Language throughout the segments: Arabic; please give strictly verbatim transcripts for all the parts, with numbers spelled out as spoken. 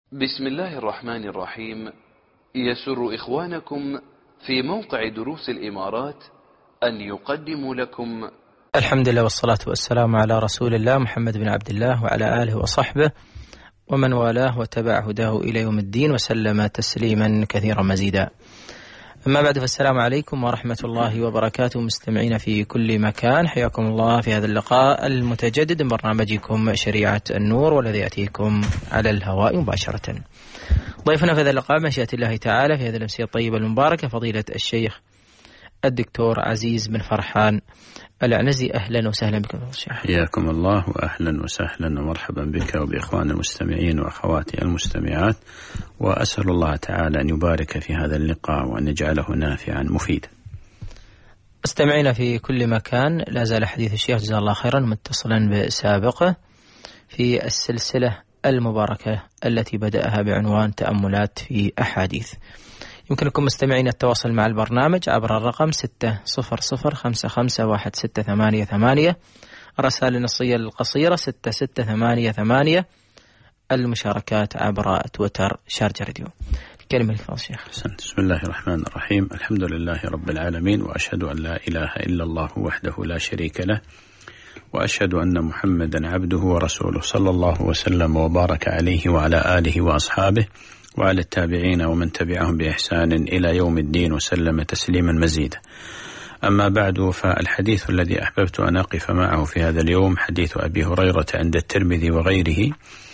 بسم الله الرحمن الرحيم. يسر إخوانكم في موقع دروس الإمارات أن يقدموا لكم الحمد لله والصلاة والسلام على رسول الله محمد بن عبد الله وعلى آله وصحبه ومن والاه وتبع هداه إلى يوم الدين وسلم تسليما كثيرا مزيدا. أما بعد، فالسلام عليكم ورحمة الله وبركاته مستمعين في كل مكان، حياكم الله في هذا اللقاء المتجدد من برنامجكم شريعة النور، والذي يأتيكم على الهواء مباشرة. ضيفنا في هذا اللقاء مشيئة الله تعالى في هذه الأمسية الطيبة المباركة فضيلة الشيخ الدكتور عزيز بن فرحان العنزي. أهلا وسهلا بكم الشيخ. حياكم الله وأهلا وسهلا ومرحبا بك وبإخوان المستمعين وأخواتي المستمعات، وأسأل الله تعالى أن يبارك في هذا اللقاء وأن يجعله نافعا مفيدا. مستمعين في كل مكان، لا زال حديث الشيخ جزاه الله خيرا متصلا بسابقه في السلسلة المباركة التي بدأها بعنوان تأملات في أحاديث. يمكنكم مستمعين التواصل مع البرنامج عبر الرقم ستة صفر صفر خمسة خمسة واحد ستة ثمانية ثمانية، الرسائل النصية القصيرة ستة ستة ثمانية ثمانية، المشاركات عبر تويتر شارجة راديو. كلمة لك شيخ. بسم الله الرحمن الرحيم. الحمد لله رب العالمين، وأشهد أن لا إله إلا الله وحده لا شريك له، وأشهد أن محمدا عبده ورسوله صلى الله وسلم وبارك عليه وعلى آله وأصحابه وعلى التابعين ومن تبعهم بإحسان إلى يوم الدين وسلم تسليما مزيدا. أما بعد، فالحديث الذي أحببت أن أقف معه في هذا اليوم حديث أبي هريرة عند الترمذي وغيره،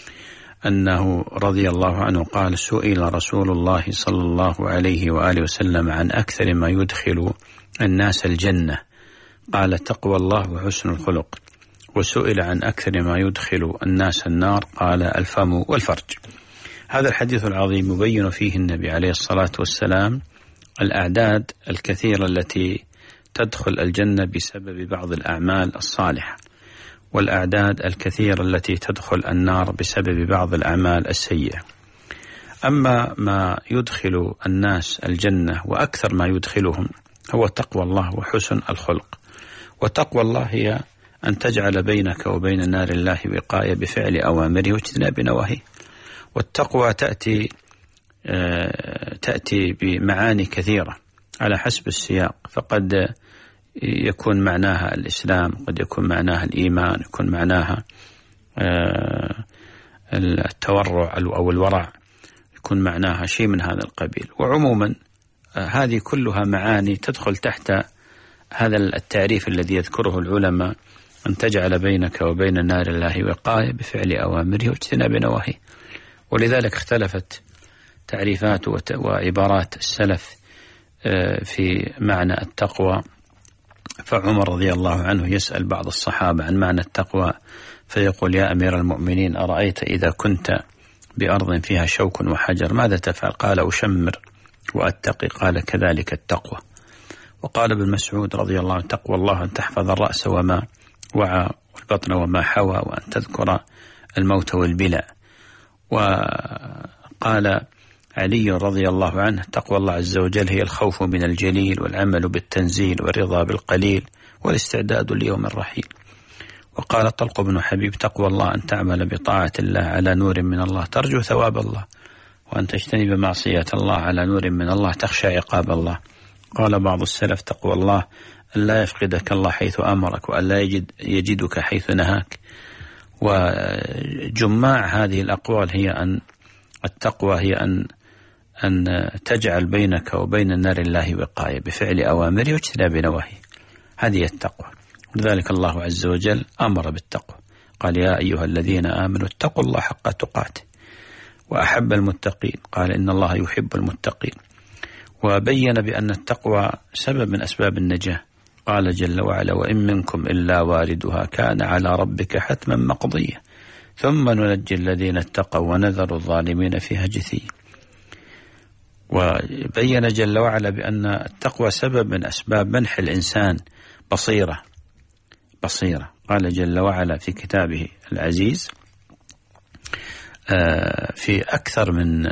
أنه رضي الله عنه قال: سئل رسول الله صلى الله عليه وآله وسلم عن أكثر ما يدخل الناس الجنة، قال: تقوى الله وحسن الخلق. وسئل عن أكثر ما يدخل الناس النار، قال: الفم والفرج. هذا الحديث العظيم يبين فيه النبي عليه الصلاة والسلام الأعداد الكثيرة التي تدخل الجنة بسبب بعض الأعمال الصالحة، والأعداد الكثيرة التي تدخل النار بسبب بعض الأعمال السيئة. أما ما يدخل الناس الجنة وأكثر ما يدخلهم هو تقوى الله وحسن الخلق. وتقوى الله هي أن تجعل بينك وبين نار الله وقاية بفعل أوامره واجتناب نواهيه. والتقوى تأتي تأتي بمعاني كثيرة على حسب السياق، فقد يكون معناها الإسلام، قد يكون معناها الإيمان، يكون معناها التورع أو الورع، يكون معناها شيء من هذا القبيل. وعموما هذه كلها معاني تدخل تحت هذا التعريف الذي يذكره العلماء، أن تجعل بينك وبين نار الله وقاية بفعل أوامره واجتناب نواهيه. ولذلك اختلفت تعريفات وعبارات السلف في معنى التقوى. فعمر رضي الله عنه يسأل بعض الصحابة عن معنى التقوى فيقول: يا أمير المؤمنين، أرأيت إذا كنت بأرض فيها شوك وحجر ماذا تفعل؟ قال: أشمر وأتقي. قال: كذلك التقوى. وقال ابن مسعود رضي الله عنه: تقوى الله أن تحفظ الرأس وما وعى والبطن وما حوى وأن تذكر الموت والبلاء. وقال علي رضي الله عنه: تقوى الله عز وجل هي الخوف من الجليل والعمل بالتنزيل والرضا بالقليل والاستعداد ليوم الرحيل. وقال طلق بن حبيب: تقوى الله أن تعمل بطاعة الله على نور من الله ترجو ثواب الله، وأن تجتنب معصية الله على نور من الله تخشى عقاب الله. قال بعض السلف: تقوى الله أن لا يفقدك الله حيث أمرك وأن لا يجد يجدك حيث نهاك. وجماع هذه الأقوال هي أن التقوى هي أن أن تجعل بينك وبين نار الله وقاية بفعل أوامره واجتناب نواهيه. هذه التقوى. لذلك الله عز وجل أمر بالتقوى، قال: يا أيها الذين آمنوا اتقوا الله حق تقاته. وأحب المتقين، قال: إن الله يحب المتقين. وبين بأن التقوى سبب من أسباب النجاة، قال جل وعلا: وإن منكم إلا واردها كان على ربك حتما مقضيا ثم ننجي الذين اتقوا ونذر الظالمين فيها جثيا. وبين جل وعلا بأن التقوى سبب من أسباب منح الإنسان بصيرة بصيرة قال جل وعلا في كتابه العزيز في أكثر من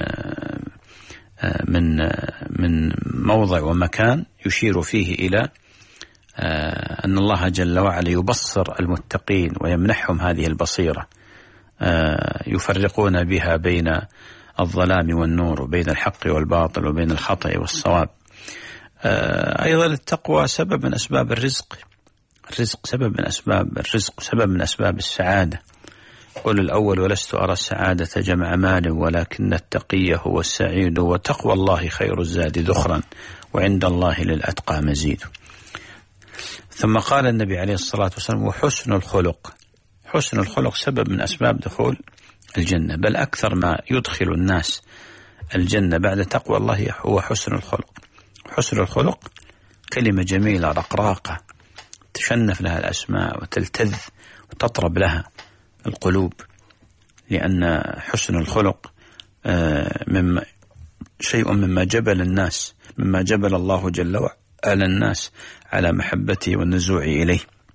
من من موضع ومكان يشير فيه إلى أن الله جل وعلا يبصر المتقين ويمنحهم هذه البصيرة، يفرقون بها بين الظلام والنور، وبين الحق والباطل، وبين الخطأ والصواب. أيضا التقوى سبب من أسباب الرزق، الرزق سبب من أسباب الرزق، سبب من أسباب السعادة. قل الأول ولست أرى السعادة جمع مال، ولكن التقي هو السعيد، وتقوى الله خير الزاد ذخرا، وعند الله للأتقى مزيد. ثم قال النبي عليه الصلاة والسلام: وحسن الخلق، حسن الخلق سبب من أسباب دخول الجنة، بل أكثر ما يدخل الناس الجنة بعد تقوى الله هو حسن الخلق. حسن الخلق كلمة جميلة رقراقة تشنف لها الأسماء وتلتذ وتطرب لها القلوب، لأن حسن الخلق مما شيء مما جبل الناس، مما جبل الله جل وعلا الناس على محبته والنزوع إليه.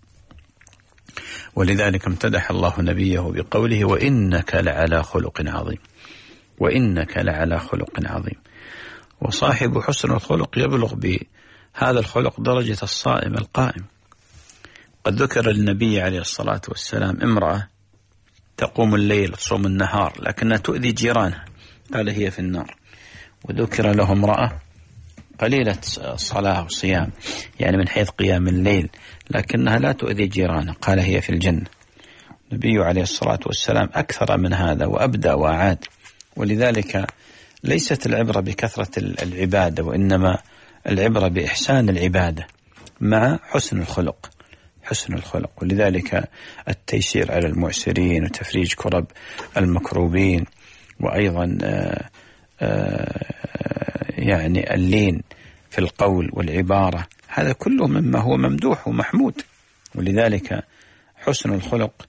ولذلك امتدح الله نبيه بقوله: وإنك لعلى خلق عظيم، وإنك لعلى خلق عظيم. وصاحب حسن الخلق يبلغ بهذا الخلق درجة الصائم القائم. قد ذكر النبي عليه الصلاة والسلام امرأة تقوم الليل تصوم النهار لكنها تؤذي جيرانها، قال هي في النار. وذكر له امرأة قليلة الصلاة والصيام، يعني من حيث قيام الليل، لكنها لا تؤذي جيرانها، قال هي في الجنة. النبي عليه الصلاة والسلام أكثر من هذا وأبدأ وأعاد. ولذلك ليست العبرة بكثرة العبادة، وإنما العبرة بإحسان العبادة مع حسن الخلق، حسن الخلق. ولذلك التيسير على المعسرين وتفريج كرب المكروبين، وأيضا آآ آآ يعني اللين في القول والعبارة، هذا كله مما هو ممدوح ومحمود. ولذلك حسن الخلق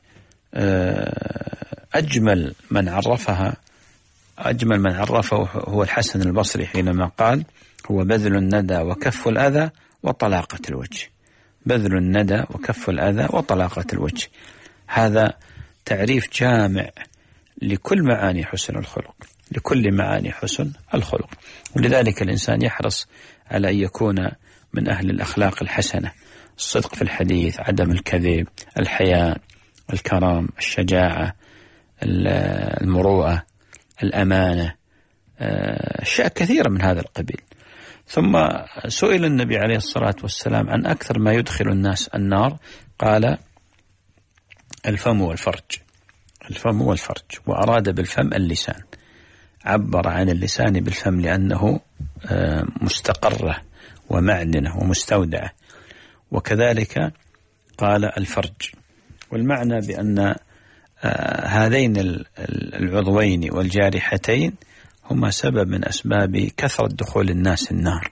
أجمل من عرفها أجمل من عرفه هو الحسن البصري حينما قال: هو بذل الندى وكف الأذى وطلاقة الوجه. بذل الندى وكف الأذى وطلاقة الوجه، هذا تعريف جامع لكل معاني حسن الخلق، لكل معاني حسن الخلق. ولذلك الإنسان يحرص على أن يكون من أهل الأخلاق الحسنة: الصدق في الحديث، عدم الكذب، الحياء، الكرم، الشجاعة، المروءة، الأمانة، أشياء كثيرة من هذا القبيل. ثم سئل النبي عليه الصلاة والسلام عن أكثر ما يدخل الناس النار، قال: الفم والفرج، الفم والفرج، وأراد بالفم اللسان، عبر عن اللسان بالفم لأنه مستقرة ومعدنة ومستودعة. وكذلك قال الفرج، والمعنى بأن هذين العضوين والجارحتين هما سبب من أسباب كثرة دخول الناس النار.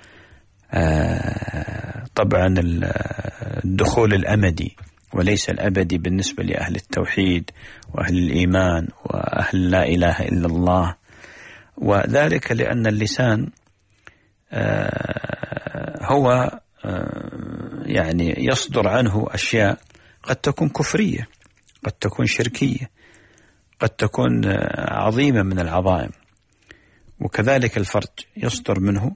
طبعا الدخول الأمدي وليس الأبدي بالنسبة لأهل التوحيد وأهل الإيمان وأهل لا إله إلا الله، وذلك لأن اللسان هو يعني يصدر عنه أشياء قد تكون كفرية، قد تكون شركية، قد تكون عظيمة من العظائم. وكذلك الفرج يصدر منه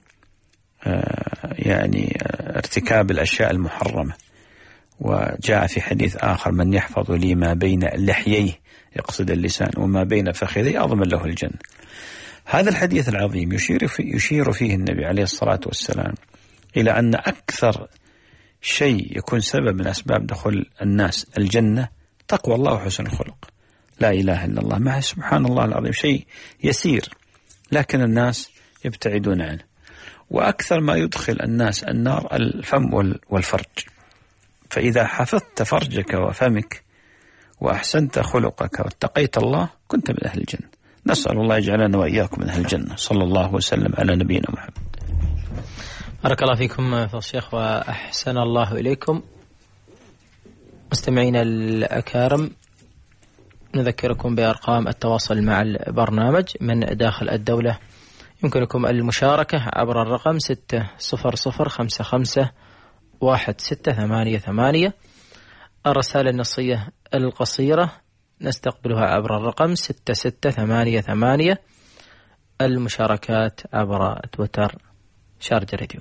يعني ارتكاب الأشياء المحرمة. وجاء في حديث آخر: من يحفظ لي ما بين لحييه، يقصد اللسان، وما بين فخذيه أضمن له الجنة. هذا الحديث العظيم يشير, في يشير فيه النبي عليه الصلاة والسلام إلى أن أكثر شيء يكون سبب من أسباب دخول الناس الجنة تقوى الله وحسن الخلق، لا إله إلا الله. مع سبحان الله العظيم شيء يسير لكن الناس يبتعدون عنه. وأكثر ما يدخل الناس النار الفم والفرج، فإذا حفظت فرجك وفمك وأحسنت خلقك واتقيت الله كنت من أهل الجنة. نسأل الله يجعلنا وإياكم من أهل الجنة. صلى الله وسلم على نبينا محمد. بارك الله فيكم فضيلة الشيخ وأحسن الله إليكم. مستمعينا الأكارم، نذكركم بأرقام التواصل مع البرنامج من داخل الدولة. يمكنكم المشاركة عبر الرقم ستة صفر صفر خمسة خمسة واحد ستة ثمانية ثمانية. الرسالة النصية القصيرة نستقبلها عبر الرقم ستة ستة ثمانية ثمانية. المشاركات عبر تويتر شارجة راديو.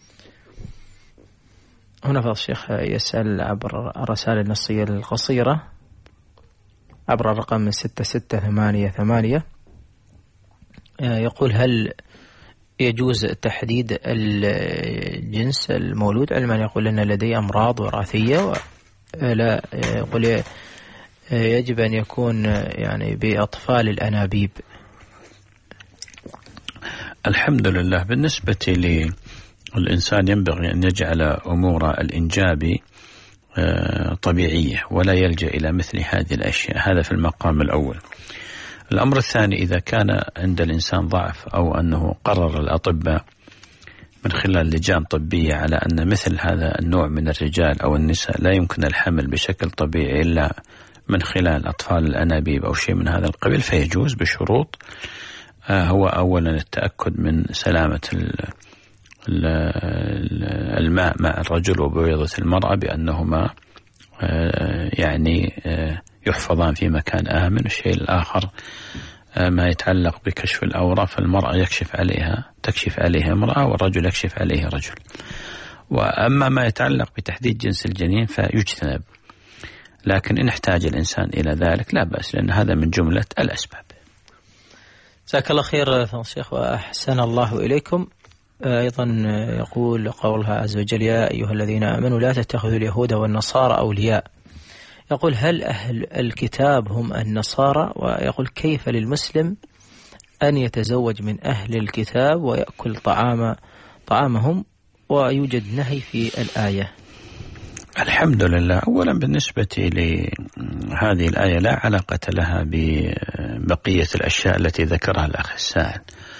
هنا فضل الشيخ يسأل عبر الرسالة النصية القصيرة عبر الرقم ستة ستة ثمانية ثمانية. يقول هل يجوز تحديد الجنس المولود، علما يقول أن لديه أمراض وراثية، لا يقول يجب أن يكون يعني بأطفال الأنابيب؟ الحمد لله، بالنسبة للإنسان ينبغي أن يجعل أمور الإنجاب طبيعية ولا يلجأ إلى مثل هذه الأشياء، هذا في المقام الأول. الأمر الثاني، إذا كان عند الإنسان ضعف أو أنه قرر الأطباء من خلال لجان طبية على أن مثل هذا النوع من الرجال أو النساء لا يمكن الحمل بشكل طبيعي إلا من خلال أطفال الأنابيب أو شيء من هذا القبيل، فيجوز بشروط. هو أولا التأكد من سلامة الماء مع الرجل وبويضة المرأة بأنهما يعني يحفظان في مكان آمن. الشيء الآخر ما يتعلق بكشف الأوراق، فالمرأة يكشف عليها تكشف عليها امرأة والرجل يكشف عليه رجل. وأما ما يتعلق بتحديد جنس الجنين فيجتنب، لكن إن احتاج الإنسان إلى ذلك لا بأس، لأن هذا من جملة الأسباب. جزاك الله خير فضيلة الشيخ وأحسن الله إليكم. أيضا يقول قولها عز وجل: يا أيها الذين آمنوا لا تتخذوا اليهود والنصارى أولياء. يقول هل أهل الكتاب هم النصارى؟ ويقول كيف للمسلم أن يتزوج من أهل الكتاب ويأكل طعام طعامهم ويوجد نهي في الآية؟ الحمد لله. أولا بالنسبة لهذه الآية لا علاقة لها ببقية الأشياء التي ذكرها الأخ السائل،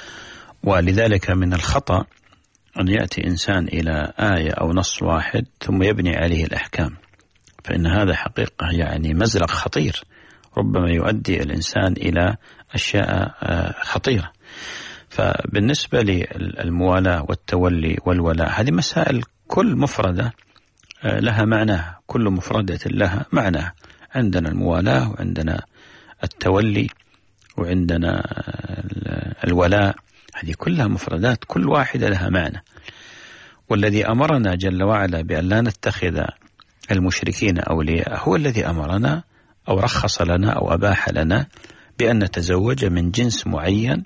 ولذلك من الخطأ أن يأتي إنسان إلى آية أو نص واحد ثم يبني عليه الأحكام، فإن هذا حقيقة يعني مزلق خطير، ربما يؤدي الإنسان إلى أشياء خطيرة. فبالنسبة للموالاة والتولي والولاء هذه مسائل كل مفردة لها معناها، كل مفردة لها معناها. عندنا الموالاة وعندنا التولي وعندنا الولاء، هذه كلها مفردات كل واحدة لها معنى. والذي أمرنا جل وعلا بأن لا نتخذ المشركين أولياء هو الذي أمرنا أو رخص لنا أو أباح لنا بأن نتزوج من جنس معين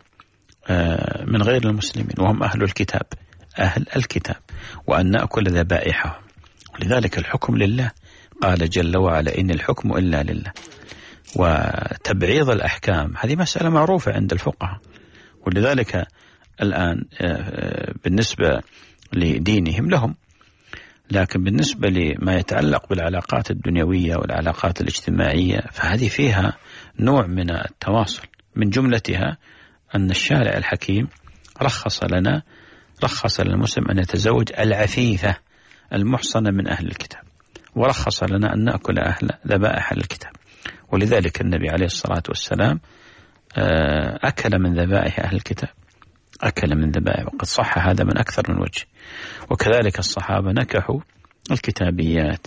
من غير المسلمين، وهم أهل الكتاب أهل الكتاب وأن نأكل ذبائحهم. ولذلك الحكم لله، قال جل وعلا: إن الحكم إلا لله. وتبعيض الأحكام هذه مسألة معروفة عند الفقهاء، ولذلك الآن بالنسبة لدينهم لهم، لكن بالنسبة لما يتعلق بالعلاقات الدنيوية والعلاقات الاجتماعية فهذه فيها نوع من التواصل، من جملتها أن الشارع الحكيم رخص لنا رخص للمسلم أن يتزوج العفيفة المحصنة من أهل الكتاب، ورخص لنا أن نأكل أهل ذبائح الكتاب. ولذلك النبي عليه الصلاة والسلام أكل من ذبائح أهل الكتاب، أكل من ذبائح، وقد صح هذا من أكثر من وجه. وكذلك الصحابة نكحوا الكتابيات.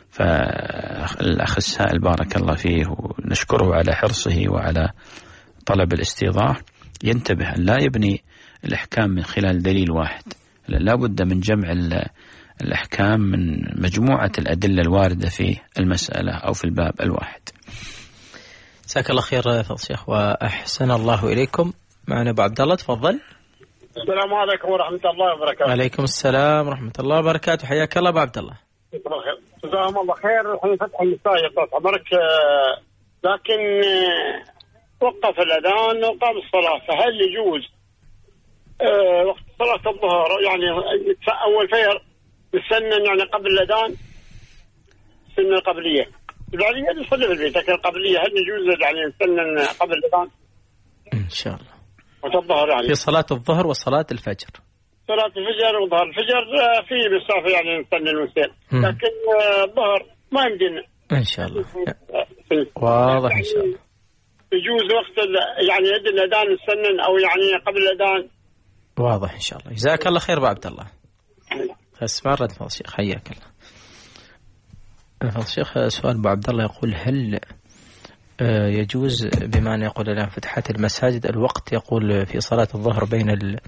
فالأخ السائل بارك الله فيه ونشكره على حرصه وعلى طلب الاستيضاح ينتبه أن لا يبني الأحكام من خلال دليل واحد، لا بد من جمع الأحكام من مجموعة الأدلة الواردة في المسألة أو في الباب الواحد. جزاك الله خير فضل الشيخ وأحسن الله إليكم. معنا أبو عبد الله، تفضل. السلام عليكم ورحمة الله وبركاته. وعليكم السلام ورحمة الله وبركاته، حياك الله أبو عبد الله. جزاهم الله خير. الحين فتح المساجد عمرك، لكن وقف الأذان وقام الصلاة، فهل يجوز وقت صلاة الظهر يعني أول فجر نسنن يعني قبل الأذان السنة القبلية؟ البعدية نصلي في البيت، لكن القبلية هل يجوز يعني نسنن قبل الأذان؟ إن شاء الله. الظهر يعني في صلاة الظهر وصلاة الفجر. صلاة الفجر وظهر الفجر في مسافة يعني نسنن ونسير، لكن الظهر ما يمدينا. إن شاء الله واضح. إن شاء الله يجوز وقت يعني يد الأذان نسنن أو يعني قبل الأذان. واضح إن شاء الله. جزاك الله خير أبو عبد الله. استمرت فضل الشيخ، حياك الله. فضل الشيخ سؤال أبو عبد الله يقول هل يجوز بما أن يقول الآن فتحت المساجد الوقت، يقول في صلاة الظهر بين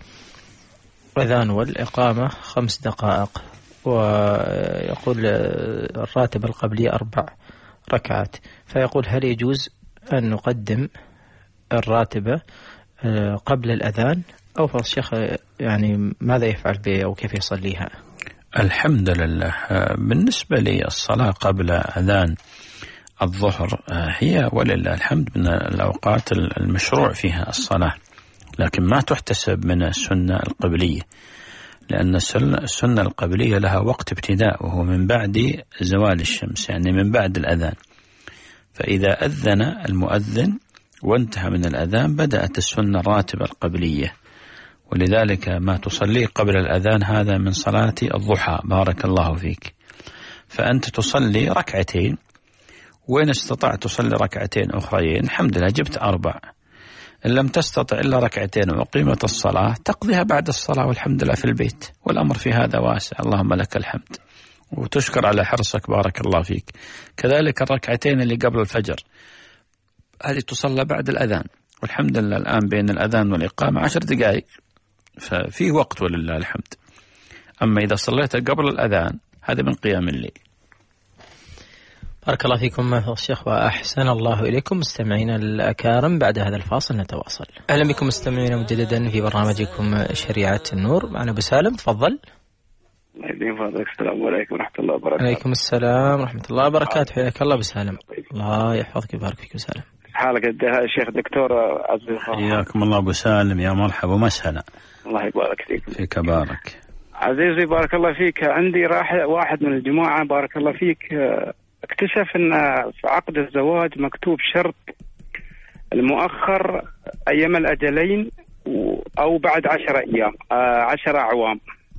الأذان والإقامة خمس دقائق، ويقول الراتب القبلية أربع ركعات، فيقول هل يجوز أن نقدم الراتبة قبل الأذان، أو فضل الشيخ يعني ماذا يفعل به أو كيف يصليها؟ الحمد لله. بالنسبة لي الصلاة قبل أذان الظهر هي ولله الحمد من الأوقات المشروع فيها الصلاة، لكن ما تحتسب من السنة القبلية، لأن السنة القبلية لها وقت ابتداء وهو من بعد زوال الشمس، يعني من بعد الأذان. فإذا أذن المؤذن وانتهى من الأذان بدأت السنة الراتبة القبلية، ولذلك ما تصلي قبل الأذان هذا من صلاة الضحى. بارك الله فيك. فأنت تصلي ركعتين، وإن استطعت تصلي ركعتين أخرين الحمد لله جبت أربع. إن لم تستطع إلا ركعتين وقيمة الصلاة تقضيها بعد الصلاة والحمد لله في البيت، والأمر في هذا واسع. اللهم لك الحمد وتشكر على حرصك. بارك الله فيك. كذلك الركعتين اللي قبل الفجر هذه تصلى بعد الأذان، والحمد لله الآن بين الأذان والإقامة عشر دقائق، ففيه وقت ولله الحمد. أما إذا صليت قبل الأذان هذا من قيام الليل. بارك الله فيكم فضل الشيخ وأحسن الله إليكم. مستمعينا الأكارم بعد هذا الفاصل نتواصل. أهلا بكم مستمعينا مجددا في برنامجكم شريعة النور. معنا أبو سالم، تفضل. السلام عليكم ورحمة الله وبركاته. عليكم السلام ورحمة الله وبركاته. حياك الله أبو سالم. الله يحفظك ويبارك فيك أبو سالم. حالك الشيخ دكتور عزيز؟ حياكم الله أبو سالم، يا مرحبا ومسهلا. الله يبارك فيك. فيك بارك. عزيزي بارك الله فيك، عندي راح واحد من الجماعة بارك الله فيك اكتشف ان في عقد الزواج مكتوب شرط المؤخر ايام الاجلين او بعد عشر ايام عشر اعوام،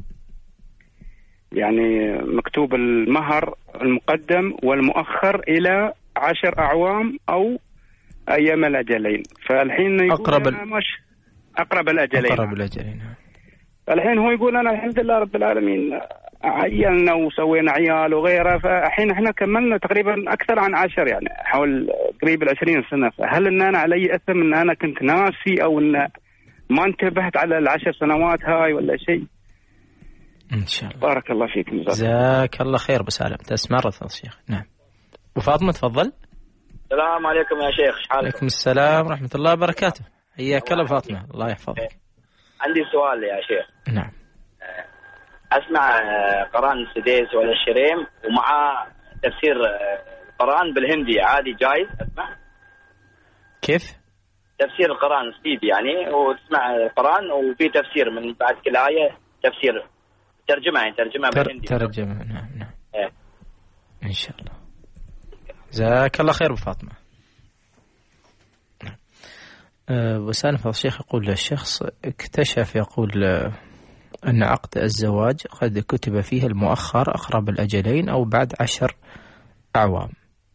يعني مكتوب المهر المقدم والمؤخر الى عشر اعوام او ايام الاجلين. فالحين اقرب ال... مش اقرب الاجلين اقرب الاجلين الحين هو يقول انا الحمد لله رب العالمين عيالنا وسوينا عيال وغيره، فالحين احنا كملنا تقريبا اكثر عن عشر، يعني حول قريب العشرين سنه. فهل ان انا علي اثم ان انا كنت ناسي او ان ما انتبهت على العشر سنوات هاي ولا شيء؟ ان شاء الله. بارك الله فيك. جزاك الله خير ابو سالم. تسمع رفض الشيخ. نعم. وفاطمه تفضل. السلام عليكم يا شيخ. حالك؟ عليكم السلام ورحمه الله وبركاته. حياك الله فاطمه. الله يحفظك. عندي سؤال يا شيخ. نعم. أسمع قرآن السديس ولا الشريم ومع تفسير القرآن بالهندي عادي جايز أسمع؟ كيف؟ تفسير القرآن سيدي يعني، وتسمع القرآن وفي تفسير من بعد كل آية تفسير ترجمة يعني ترجمة تر... بالهندي. ترجمة. نعم نعم. إيه. إن شاء الله. جزاك الله خير بفاطمة. نعم. أه وسالم فضل الشيخ يقول الشخص اكتشف يقول أن عقد الزواج قد كتب فيه المؤخر أقرب الأجلين أو بعد عشر أعوام،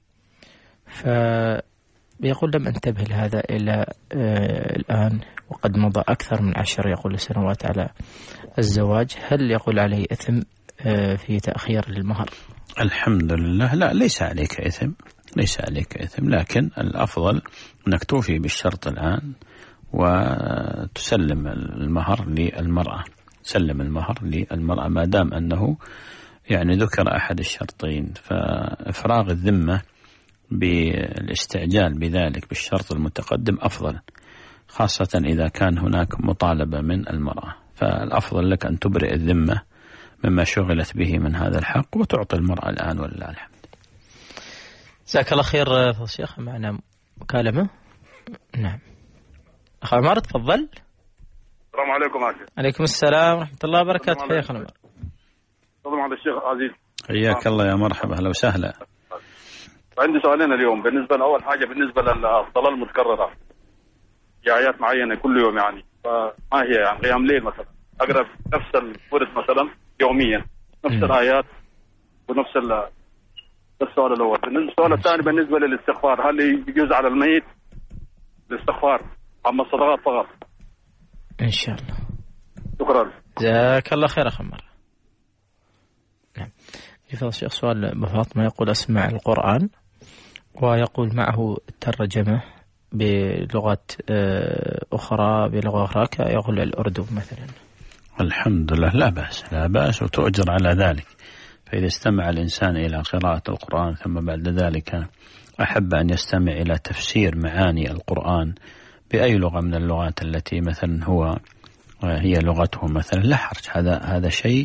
فيقول لم أنتبه لهذا إلى آه الآن وقد مضى أكثر من عشر يقول سنوات على الزواج. هل يقول عليه إثم آه في تأخير المهر؟ الحمد لله لا، ليس عليك إثم، ليس عليك إثم، لكن الأفضل أنك توفي بالشرط الآن وتسلم المهر للمرأة، سلم المهر للمرأة ما دام أنه يعني ذكر أحد الشرطين. فإفراغ الذمة بالاستعجال بذلك بالشرط المتقدم أفضل، خاصة إذا كان هناك مطالبة من المرأة. فالأفضل لك أن تبرئ الذمة مما شغلت به من هذا الحق وتعطي المرأة الآن ولله الحمد. جزاك الله خير فضل الشيخ. معنا مكالمة. نعم. أخ عمر تفضل. السلام عليكم عزيز. عليكم السلام ورحمة الله وبركاته. حياك الله. تفضل على الشيخ عزيز. حياك الله يا مرحبا. أهلا وسهلا. عندي سؤالين اليوم. بالنسبة لأول حاجة بالنسبة للصلاة المتكررة في آيات معينة كل يوم يعني، فما هي يعني قيام ليل مثلا أقرأ نفس الورد مثلا يوميا نفس الآيات ونفس السؤال الأول. بالنسبة السؤال الثاني بالنسبة للاستغفار، هل يجوز على الميت الاستغفار أما الصدقات فقط؟ إن شاء الله. شكرا. جزاك الله خير أخ عمر. نعم. في فضل الشيخ سؤال بفاطمة يقول أسمع القرآن ويقول معه الترجمة بلغة أخرى بلغة أخرى يقول الأردو مثلا. الحمد لله لا بأس، لا بأس وتؤجر على ذلك. فإذا استمع الإنسان إلى قراءة القرآن ثم بعد ذلك أحب أن يستمع إلى تفسير معاني القرآن بأي لغة من اللغات التي مثلا هو هي لغته مثلا لا حرج، هذا هذا شيء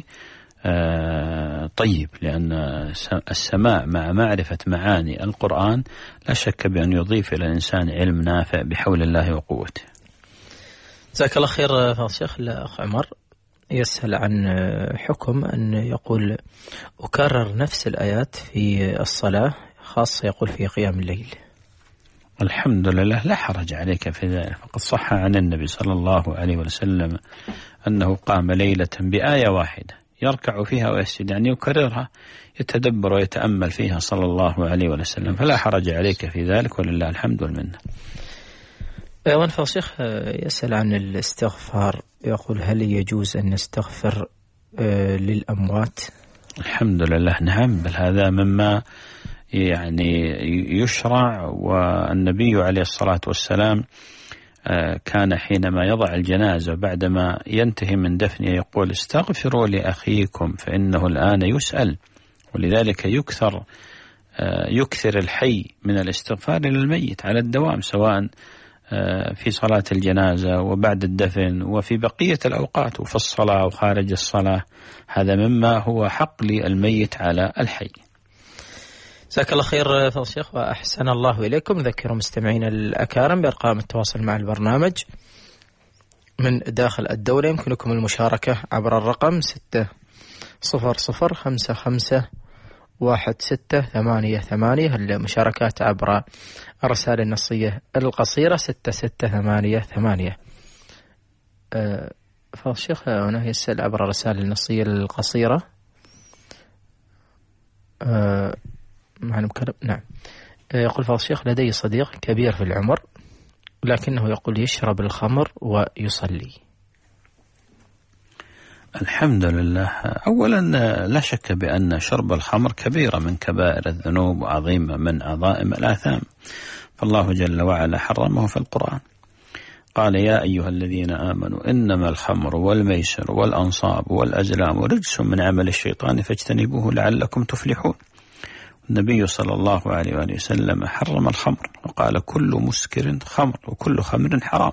طيب، لأن السماع مع معرفة معاني القرآن لا شك بأن يضيف إلى الإنسان علم نافع بحول الله وقوته. جزاك الله خير فضيلة الشيخ. الأخ عمر يسأل عن حكم أن يقول أكرر نفس الآيات في الصلاة، خاصة يقول في قيام الليل. الحمد لله لا حرج عليك في ذلك، فقد صح عن النبي صلى الله عليه وسلم أنه قام ليلة بآية واحدة يركع فيها ويسجد، يعني يكررها يتدبر ويتأمل فيها صلى الله عليه وسلم، فلا حرج عليك في ذلك ولله الحمد والمنة. أيضا فالشيخ يسأل عن الاستغفار، يقول هل يجوز أن نستغفر للأموات؟ الحمد لله نعم، بل هذا مما يعني يشرع، والنبي عليه الصلاة والسلام كان حينما يضع الجنازة بعدما ينتهي من دفنه يقول استغفروا لأخيكم فإنه الآن يسأل، ولذلك يكثر يكثر الحي من الاستغفار للميت على الدوام، سواء في صلاة الجنازة وبعد الدفن وفي بقية الأوقات وفي الصلاة وخارج الصلاة، هذا مما هو حق للميت على الحي. جزاك الله خير فضل الشيخ وأحسن الله إليكم. ذكروا مستمعين الأكارم بأرقام التواصل مع البرنامج من داخل الدولة، يمكنكم المشاركة عبر الرقم ستة صفر صفر خمسة خمسة واحد ستة ثمانية ثمانية، المشاركات عبر الرسالة النصية القصيرة ستة ستة ثمانية ثمانية. أه فضل الشيخ هنا يسأل عبر الرسالة النصية القصيرة. أه معنا مكرم. نعم. يقول فضل الشيخ لدي صديق كبير في العمر لكنه يقول يشرب الخمر ويصلي. الحمد لله. أولا لا شك بأن شرب الخمر كبيرة من كبائر الذنوب وعظيمة من عظائم الآثام، فالله جل وعلا حرمه في القرآن، قال يا أيها الذين آمنوا إنما الخمر والميسر والأنصاب والأزلام رجس من عمل الشيطان فاجتنبوه لعلكم تفلحون. النبي صلى الله عليه وآله وسلم حرم الخمر وقال كل مسكر خمر وكل خمر حرام.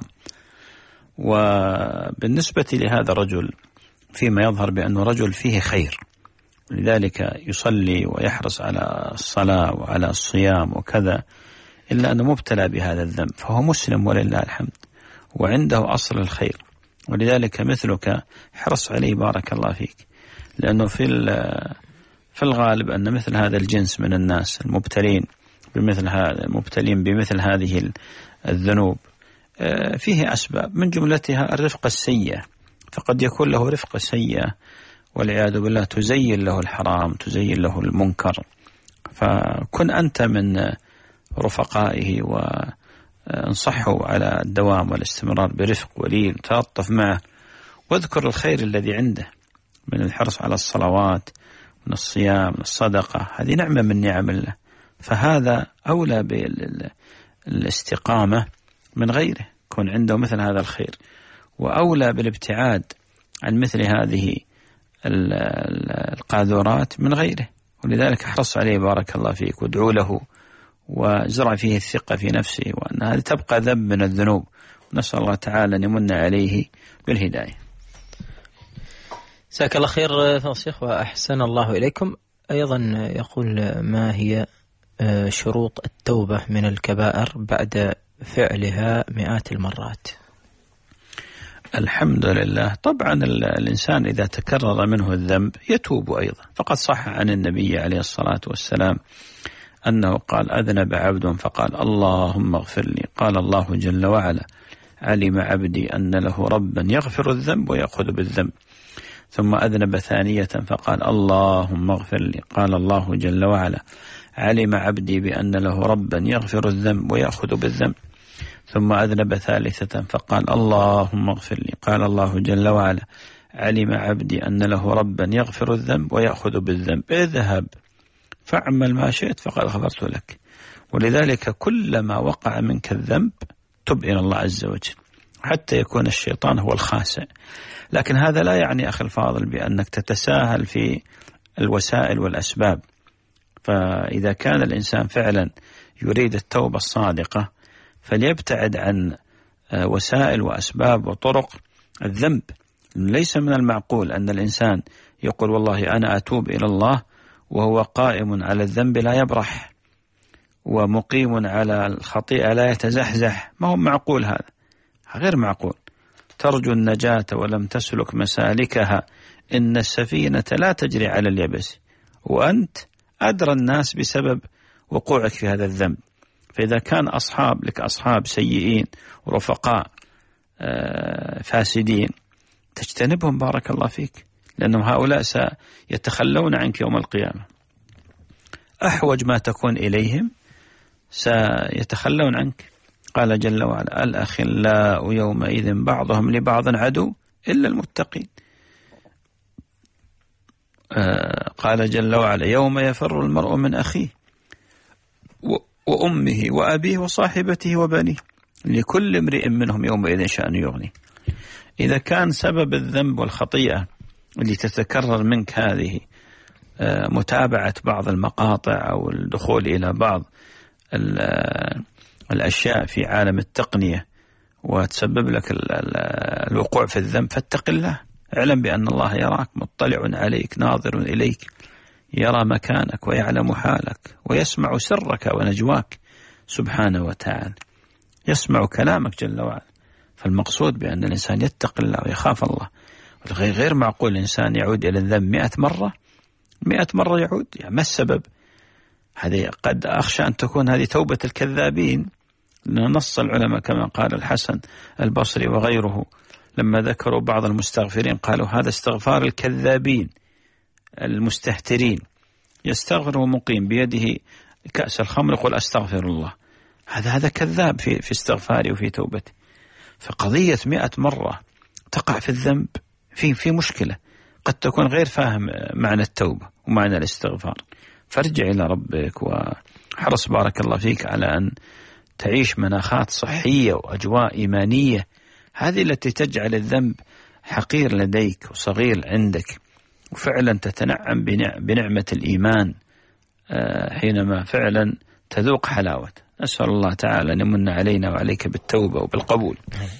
وبالنسبة لهذا الرجل فيما يظهر بأنه رجل فيه خير، لذلك يصلي ويحرص على الصلاة وعلى الصيام وكذا، إلا أنه مبتلى بهذا الذنب، فهو مسلم ولله الحمد وعنده أصل الخير، ولذلك مثلك حرص عليه بارك الله فيك، لأنه في في الغالب أن مثل هذا الجنس من الناس المبتلين بمثل هذا المبتلين بمثل هذه الذنوب فيه أسباب من جملتها الرفقة السيئة، فقد يكون له رفقة سيئة والعياذ بالله تزين له الحرام تزين له المنكر، فكن أنت من رفقائه وانصحه على الدوام والاستمرار برفق ولين، تلطف معه واذكر الخير الذي عنده من الحرص على الصلوات من الصيام من الصدقة، هذه نعمة من نعم الله، فهذا أولى بالاستقامة من غيره، كون عنده مثل هذا الخير، وأولى بالابتعاد عن مثل هذه القاذورات من غيره، ولذلك احرص عليه بارك الله فيك وادعو له وزرع فيه الثقة في نفسه وأن هذه تبقى ذنب من الذنوب، ونسأل الله تعالى أن يمن عليه بالهداية. جزاك الله خير فضيلة الشيخ وأحسن الله إليكم. أيضا يقول ما هي شروط التوبة من الكبائر بعد فعلها مئات المرات؟ الحمد لله. طبعا الإنسان إذا تكرر منه الذنب يتوب أيضا، فقد صح عن النبي عليه الصلاة والسلام أنه قال أذنب عبد فقال اللهم اغفر لي، قال الله جل وعلا علم عبدي أن له ربا يغفر الذنب ويأخذ بالذنب، ثم أذنب ثانية فقال اللهم اغفر لي، قال الله جل وعلا علم عبدي بأن له ربا يغفر الذنب ويأخذ بالذنب، ثم أذنب ثالثة فقال اللهم اغفر لي، قال الله جل وعلا علم عبدي أن له ربا يغفر الذنب ويأخذ بالذنب، اذهب فاعمل ما شئت فقد غفرت لك. ولذلك كلما وقع منك الذنب تب إلى الله عز وجل حتى يكون الشيطان هو الخاسئ. لكن هذا لا يعني أخي الفاضل بأنك تتساهل في الوسائل والأسباب، فإذا كان الإنسان فعلا يريد التوبة الصادقة فليبتعد عن وسائل وأسباب وطرق الذنب. ليس من المعقول أن الإنسان يقول والله أنا أتوب إلى الله وهو قائم على الذنب لا يبرح ومقيم على الخطيئة لا يتزحزح. ما هو معقول هذا، غير معقول. ترجو النجاة ولم تسلك مسالكها، إن السفينة لا تجري على اليبس، وأنت أدرى الناس بسبب وقوعك في هذا الذنب. فإذا كان أصحاب لك أصحاب سيئين ورفقاء فاسدين تجتنبهم بارك الله فيك، لأنهم هؤلاء سيتخلون عنك يوم القيامة. أحوج ما تكون إليهم سيتخلون عنك. قال جل وعلا الأخلاء يومئذ بعضهم لبعض عدو إلا المتقين. قال جل وعلا يوم يفر المرء من أخيه وأمه وأبيه وصاحبته وبنيه لكل امرئ منهم يومئذ شأن يغني. إذا كان سبب الذنب والخطيئة اللي تتكرر منك هذه متابعة بعض المقاطع أو الدخول إلى بعض الأشياء في عالم التقنية وتسبب لك الوقوع في الذنب، فاتق الله. اعلم بأن الله يراك، مطلع عليك، ناظر إليك، يرى مكانك ويعلم حالك ويسمع سرك ونجواك سبحانه وتعالى، يسمع كلامك جل وعلا. فالمقصود بأن الإنسان يتق الله ويخاف الله. غير معقول الإنسان يعود إلى الذنب مئة مرة مئة مرة يعود، يعني ما السبب؟ هذه قد أخشى أن تكون هذه توبة الكذابين، لأن نص العلماء كما قال الحسن البصري وغيره لما ذكروا بعض المستغفرين قالوا هذا استغفار الكذابين المستهترين، يستغفر ومقيم بيده كأس الخمر يقول أستغفر الله. هذا هذا كذاب في في استغفاري وفي توبتي. فقضية مئة مرة تقع في الذنب في في مشكلة، قد تكون غير فاهم معنى التوبة ومعنى الاستغفار. فارجع إلى ربك وحرص بارك الله فيك على أن تعيش مناخات صحية وأجواء إيمانية، هذه التي تجعل الذنب حقير لديك وصغير عندك، وفعلا تتنعم بنعمة الإيمان حينما فعلا تذوق حلاوة. أسأل الله تعالى أن يمن علينا وعليك بالتوبة وبالقبول.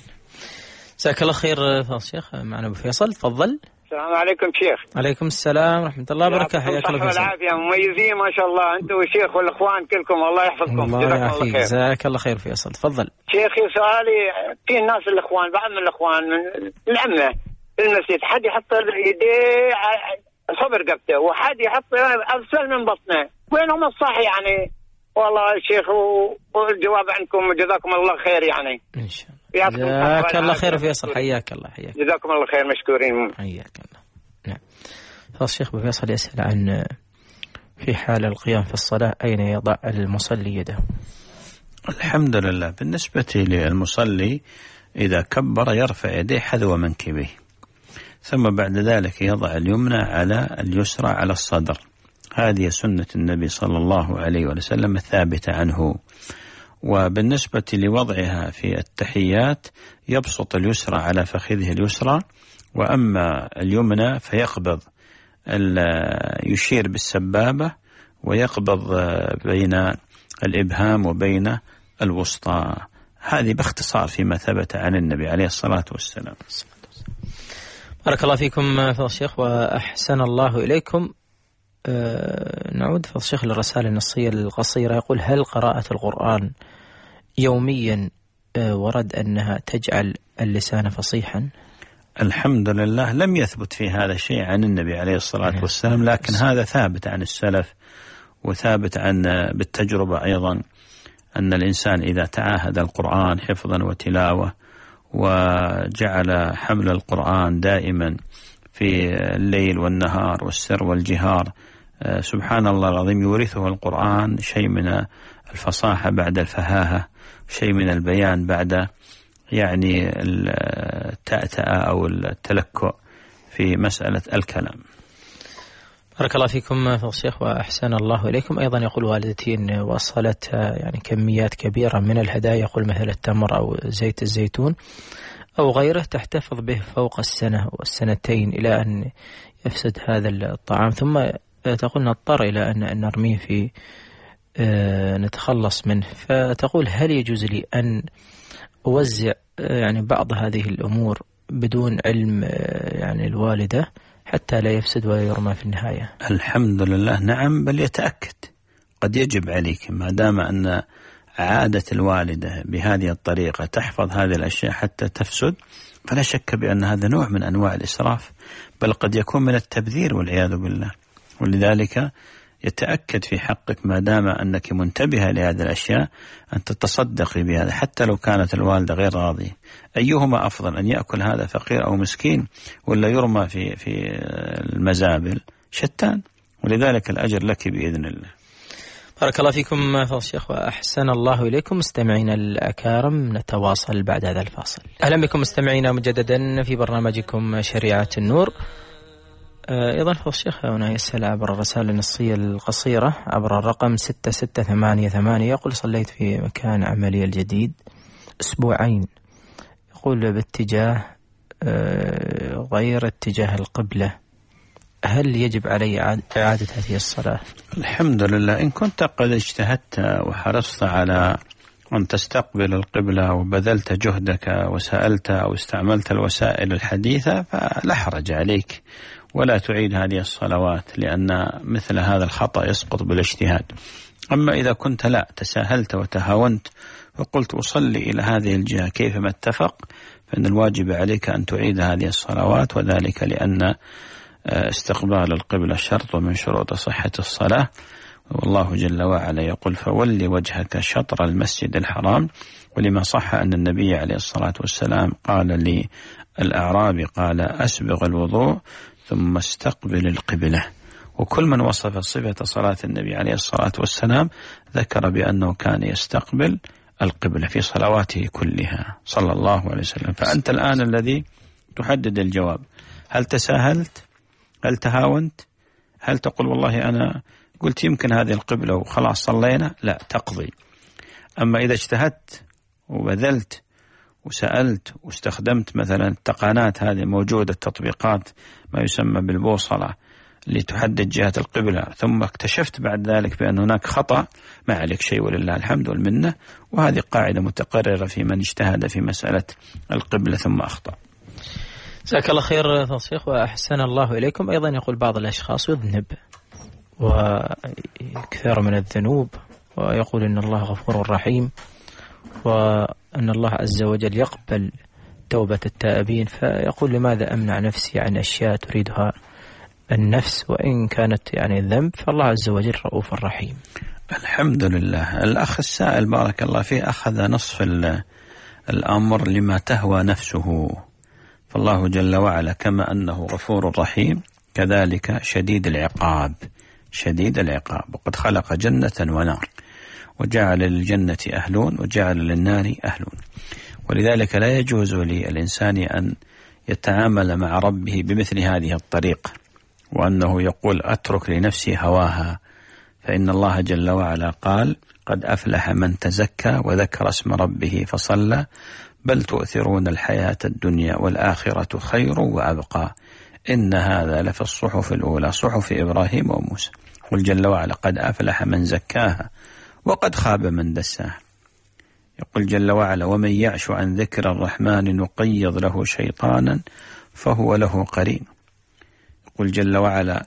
جزاك الله خير فضل الشيخ. معنا أبو فيصل، تفضل. السلام عليكم شيخ. عليكم السلام ورحمة الله وبركاته. حياك الله فيصل. والعافية، مميزين ما شاء الله أنتم والشيخ والإخوان كلكم، الله يحفظكم. الله يعافيك. جزاك الله خير فيصل، تفضل. شيخي سؤالي في الناس الإخوان، بعض من الإخوان من العمة في المسجد حد يحط يديه صبر رقبته وحد يحط أسفل من بطنه، وينهم الصح يعني؟ والله شيخ والجواب عنكم جزاكم الله خير يعني. إن شاء الله. جزاك الله خير فيصل، حياك الله. حياك. جزاكم الله خير، مشكورين. حياك الله. نعم. فالشيخ أبو فيصل يسأل عن في حال القيام في الصلاة أين يضع المصلي يده؟ الحمد لله، بالنسبة للمصلي إذا كبر يرفع يديه حذو منكبه، ثم بعد ذلك يضع اليمنى على اليسرى على الصدر. هذه سنة النبي صلى الله عليه وسلم الثابتة عنه. وبالنسبة لوضعها في التحيات يبسط اليسرى على فخذه اليسرى، وأما اليمنى فيقبض يشير بالسبابة ويقبض بين الإبهام وبين الوسطى. هذه باختصار فيما ثبت عن النبي عليه الصلاة والسلام. بارك الله فيكم فضل الشيخ وأحسن الله إليكم. أه نعود فضل الشيخ للرسالة النصية القصيرة. يقول هل قراءة القرآن يوميا أه ورد أنها تجعل اللسان فصيحا؟ الحمد لله لم يثبت في هذا شيء عن النبي عليه الصلاة والسلام، لكن هذا ثابت عن السلف وثابت عن بالتجربة أيضا أن الإنسان إذا تعاهد القرآن حفظا وتلاوة وجعل حمل القرآن دائما في الليل والنهار والسر والجهار، سبحان الله العظيم يورثه القرآن شيء من الفصاحة بعد الفهاهة، شيء من البيان بعد يعني التأتأة أو التلكؤ في مسألة الكلام. بارك الله فيكم فضل الشيخ وأحسن الله إليكم. أيضا يقول والدتي إن وصلت يعني كميات كبيرة من الهدايا، يقول مثل التمر أو زيت الزيتون أو غيره، تحتفظ به فوق السنة والسنتين إلى أن يفسد هذا الطعام، ثم تقول نضطر إلى أن نرميه في نتخلص منه. فتقول هل يجوز لي أن أوزع يعني بعض هذه الأمور بدون علم يعني الوالدة حتى لا يفسد ولا يرمى في النهاية؟ الحمد لله نعم، بل يتأكد. قد يجب عليك ما دام أن عادة الوالدة بهذه الطريقة تحفظ هذه الأشياء حتى تفسد، فلا شك بأن هذا نوع من أنواع الإسراف، بل قد يكون من التبذير والعياذ بالله. ولذلك يتأكد في حقك ما دام أنك منتبهة لهذه الأشياء أن تتصدقي بهذا حتى لو كانت الوالدة غير راضية. أيهما أفضل، أن يأكل هذا فقير أو مسكين ولا يرمى في في المزابل؟ شتان. ولذلك الأجر لك بإذن الله. بارك الله فيكم فضل الشيخ وأحسن الله إليكم. مستمعينا الأكارم، نتواصل بعد هذا الفاصل. أهلا بكم مستمعينا مجددا في برنامجكم شريعة النور. أيضا فضل الشيخ هنا يسأل عبر الرسائل النصية القصيرة عبر الرقم ستة ستة ثمانية ثمانية، يقول: صليت في مكان عملي الجديد أسبوعين، يقول باتجاه غير اتجاه القبلة، هل يجب علي إعادة هذه الصلاة؟ الحمد لله، إن كنت قد اجتهدت وحرصت على أن تستقبل القبلة وبذلت جهدك وسألت أو استعملت الوسائل الحديثة فلا حرج عليك، ولا تعيد هذه الصلوات، لأن مثل هذا الخطأ يسقط بالاجتهاد. أما إذا كنت لا تساهلت وتهاونت وقلت أصلي إلى هذه الجهة كيفما اتفق، فإن الواجب عليك أن تعيد هذه الصلوات، وذلك لأن استقبال القبلة شرط من شروط صحة الصلاة. والله جل وعلا يقول: فولي وجهك شطر المسجد الحرام. ولما صح أن النبي عليه الصلاة والسلام قال للأعرابي قال: أسبغ الوضوء ثم استقبل القبلة. وكل من وصف صفة صلاة النبي عليه الصلاة والسلام ذكر بأنه كان يستقبل القبلة في صلواته كلها صلى الله عليه وسلم. فأنت الآن الذي تحدد الجواب، هل تساهلت؟ هل تهاونت؟ هل تقول والله أنا قلت يمكن هذه القبلة وخلاص صلينا؟ لا، تقضي. أما إذا اجتهدت وبذلت وسألت واستخدمت مثلا التقانات هذه موجودة، التطبيقات ما يسمى بالبوصلة لتحدد جهة القبلة، ثم اكتشفت بعد ذلك بأن هناك خطأ، ما عليك شيء ولله الحمد والمنة. وهذه قاعدة متقررة في من اجتهد في مسألة القبلة ثم أخطأ. جزاك الله خير فضل الشيخ وأحسن الله إليكم. أيضا يقول بعض الأشخاص يذنب وكثير من الذنوب، ويقول إن الله غفور رحيم وأن الله عز وجل يقبل توبة التائبين، فيقول: لماذا أمنع نفسي عن أشياء تريدها النفس وإن كانت يعني الذنب، فالله عز وجل رؤوف رحيم. الحمد لله. الأخ السائل بارك الله فيه أخذ نصف الأمر لما تهوى نفسه، فالله جل وعلا كما أنه غفور رحيم كذلك شديد العقاب، شديد العقاب. وقد خلق جنة ونار، وجعل للجنة أهلون وجعل للنار أهلون. ولذلك لا يجوز للإنسان أن يتعامل مع ربه بمثل هذه الطريقة، وأنه يقول أترك لنفسي هواها، فإن الله جل وعلا قال: قد أفلح من تزكى وذكر اسم ربه فصلى بل تؤثرون الحياة الدنيا والآخرة خير وأبقى إن هذا لفي الصحف الأولى صحف إبراهيم وموسى. قل جل وعلا: قد أفلح من زكاها وقد خاب من دساها. يقول جل وعلا: ومن يعش عن ذكر الرحمن نقيض له شيطانا فهو له قرين. يقول جل وعلا: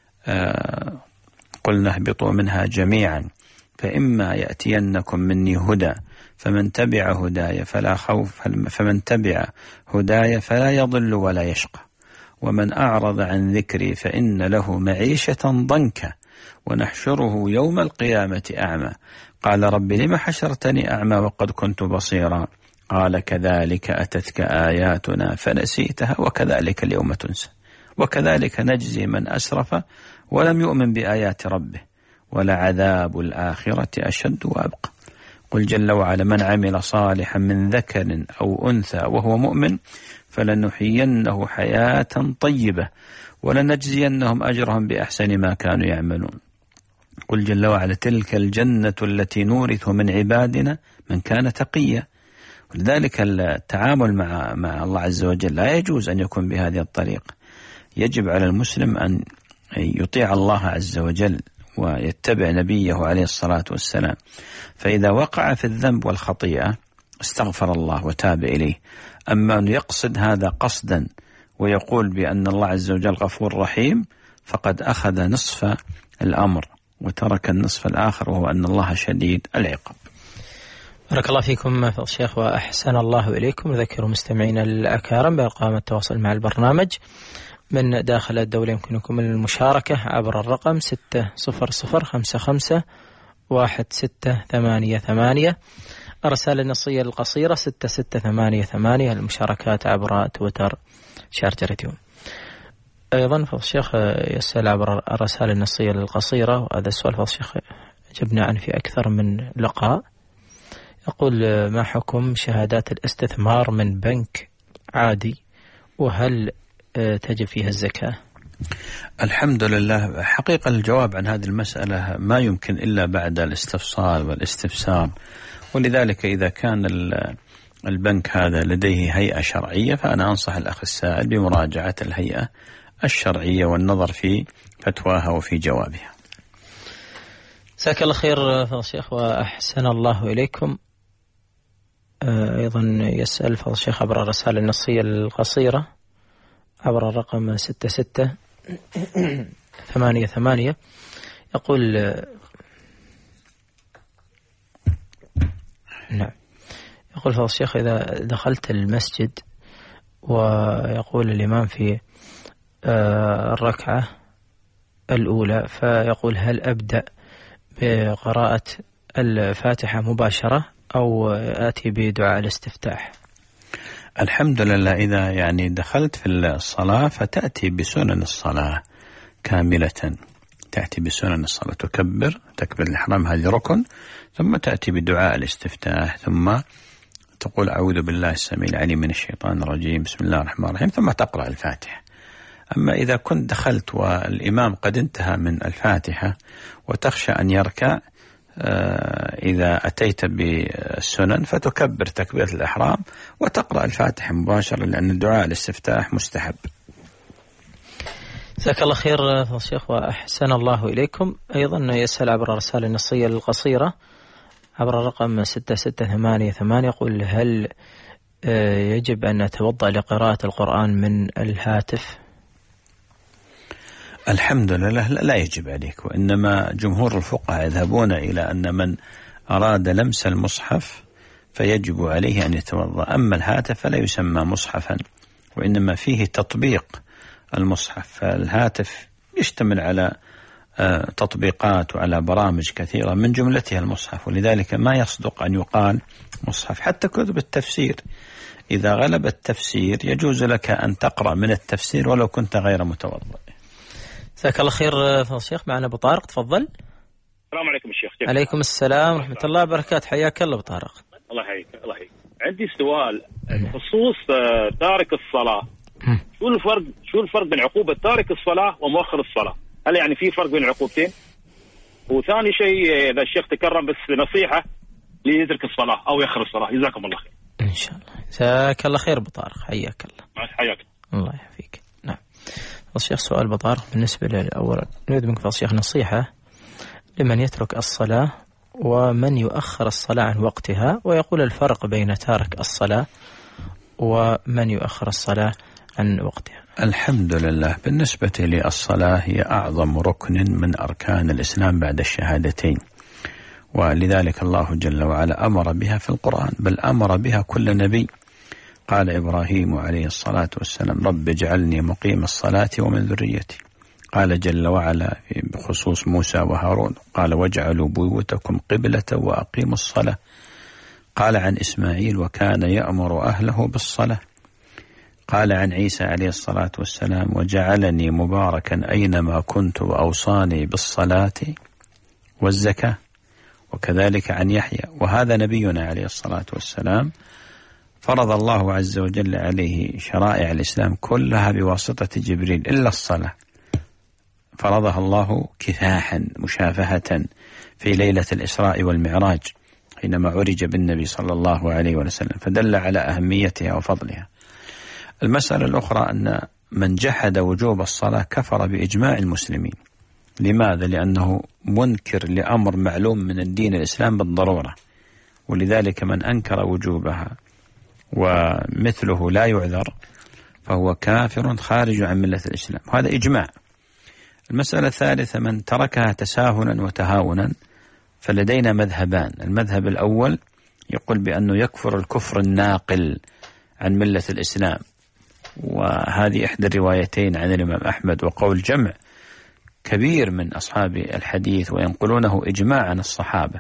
آه قلنا اهبطوا منها جميعا فإما يأتينكم مني هدى فمن تبع هداي فلا خوف فمن تبع هداي فلا يضل ولا يشقى ومن أعرض عن ذكري فإن له معيشة ضنكا ونحشره يوم القيامة أعمى قال رب لم حشرتني أعمى وقد كنت بصيرا قال كذلك أتتك آياتنا فنسيتها وكذلك اليوم تنسى وكذلك نجزي من أسرف ولم يؤمن بآيات ربه ولعذاب الآخرة أشد وأبقى. قل جل وعلا: من عمل صالحا من ذكر أو أنثى وهو مؤمن فلنحيينه حياة طيبة ولنجزينهم أجرهم بأحسن ما كانوا يعملون. قل جل وعلا: تلك الجنة التي نورث من عبادنا من كان تقيا. ولذلك التعامل مع مع الله عز وجل لا يجوز أن يكون بهذه الطريقة. يجب على المسلم أن يطيع الله عز وجل ويتبع نبيه عليه الصلاة والسلام. فإذا وقع في الذنب والخطيئة استغفر الله وتاب إليه. أما أن يقصد هذا قصدا ويقول بأن الله عز وجل غفور رحيم فقد أخذ نصف الأمر وترك النصف الآخر وهو أن الله شديد العقاب. بارك الله فيكم فضل الشيخ وأحسن الله إليكم. ذكروا مستمعينا الأكارم بأرقام التواصل مع البرنامج من داخل الدولة يمكنكم المشاركة عبر الرقم ستة صفر صفر خمسة خمسة واحد ستة ثمانية ثمانية، الرسالة النصية القصيرة ستة ستة ثمانية ثمانية، المشاركات عبر تويتر شارجة راديو. أيضا فضل الشيخ يسأل عبر الرسائل النصية القصيرة، وهذا السؤال فضل الشيخ جبنا عنه في أكثر من لقاء. يقول: ما حكم شهادات الاستثمار من بنك عادي، وهل تجب فيها الزكاة؟ الحمد لله. حقيقة الجواب عن هذه المسألة ما يمكن إلا بعد الاستفصال والاستفسار، ولذلك إذا كان البنك هذا لديه هيئة شرعية فأنا أنصح الأخ السائل بمراجعة الهيئة الشرعية والنظر في فتواها وفي جوابها. جزاك الله خير فضل الشيخ وأحسن الله إليكم. أيضا يسأل فضل الشيخ عبر الرسالة النصية القصيرة عبر الرقم ستة ستة ثمانية ثمانية، يقول: نعم يقول فضل الشيخ: إذا دخلت المسجد ويقول الإمام في الركعة الأولى فيقول هل أبدأ بقراءة الفاتحة مباشرة أو آتي بدعاء الاستفتاح؟ الحمد لله. إذا يعني دخلت في الصلاة فتأتي بسنن الصلاة كاملة، تأتي بسنن الصلاة، تكبر تكبر الإحرام هذه ركن، ثم تأتي بدعاء الاستفتاح، ثم تقول أعوذ بالله السميع العليم من الشيطان الرجيم بسم الله الرحمن الرحيم، ثم تقرأ الفاتحة. أما إذا كنت دخلت والإمام قد انتهى من الفاتحة وتخشى أن يركع، إذا أتيت بالسنن فتكبر تكبيرة الإحرام وتقرأ الفاتحة مباشرة، لأن الدعاء الاستفتاح مستحب. جزاك الله خير فضل الشيخ وأحسن الله إليكم. أيضا يسأل عبر الرسالة النصية القصيرة عبر الرقم ستة ستة ثمانية ثمانية، يقول: هل يجب أن نتوضأ لقراءة القرآن من الهاتف؟ الحمد لله لا يجب عليك، وإنما جمهور الفقهاء يذهبون إلى أن من أراد لمس المصحف فيجب عليه أن يتوضأ، أما الهاتف فلا يسمى مصحفا وإنما فيه تطبيق المصحف. فالهاتف يشتمل على تطبيقات وعلى برامج كثيرة من جملتها المصحف، ولذلك ما يصدق أن يقال مصحف. حتى كتب التفسير إذا غلب التفسير يجوز لك أن تقرأ من التفسير ولو كنت غير متوضئ. جزاك الله خير فضل الشيخ. معنا أبو طارق، تفضل. السلام عليكم الشيخ. عليكم السلام ورحمة الله وبركاته، حياك الله أبو طارق. الله يحييك الله يحييك. عندي سؤال بخصوص تارك الصلاة. شو الفرق شو الفرق بين عقوبة تارك الصلاة ومؤخر الصلاة؟ هل يعني في فرق بين العقوبتين؟ وثاني شيء إذا الشيخ تكرم بس نصيحة ليترك الصلاة أو يأخر الصلاة. جزاكم الله خير. إن شاء الله. جزاك الله خير أبو طارق، حياك الله. حياك الله يحفيك. نعم الشيخ، سؤال أبو طارق بالنسبة للأول، نريد منك الشيخ نصيحة لمن يترك الصلاة ومن يؤخر الصلاة عن وقتها، ويقول الفرق بين تارك الصلاة ومن يؤخر الصلاة عن وقتها. الحمد لله. بالنسبة للصلاة هي أعظم ركن من أركان الإسلام بعد الشهادتين، ولذلك الله جل وعلا أمر بها في القرآن، بل أمر بها كل نبي. قال إبراهيم عليه الصلاة والسلام رب اجعلني مقيم الصلاة ومن ذريتي. قال جل وعلا بخصوص موسى وهارون قال واجعلوا بيوتكم قبلة وأقيموا الصلاة. قال عن إسماعيل وكان يأمر أهله بالصلاة. قال عن عيسى عليه الصلاة والسلام وجعلني مباركا أينما كنت وأوصاني بالصلاة والزكاة. وكذلك عن يحيى، وهذا نبينا عليه الصلاة والسلام فرض الله عز وجل عليه شرائع الإسلام كلها بواسطة جبريل إلا الصلاة، فرضها الله كفاحا مشافهة في ليلة الإسراء والمعراج حينما عرج بالنبي صلى الله عليه وسلم، فدل على أهميتها وفضلها. المسألة الأخرى أن من جحد وجوب الصلاة كفر بإجماع المسلمين. لماذا؟ لأنه منكر لأمر معلوم من الدين الإسلام بالضرورة، ولذلك من أنكر وجوبها ومثله لا يعذر فهو كافر خارج عن ملة الإسلام، وهذا إجماع. المسألة الثالثة من تركها تساهلا وتهاونا فلدينا مذهبان. المذهب الأول يقول بأنه يكفر الكفر الناقل عن ملة الإسلام، وهذه إحدى الروايتين عن الإمام أحمد وقول جمع كبير من أصحاب الحديث وينقلونه إجماع عن الصحابة،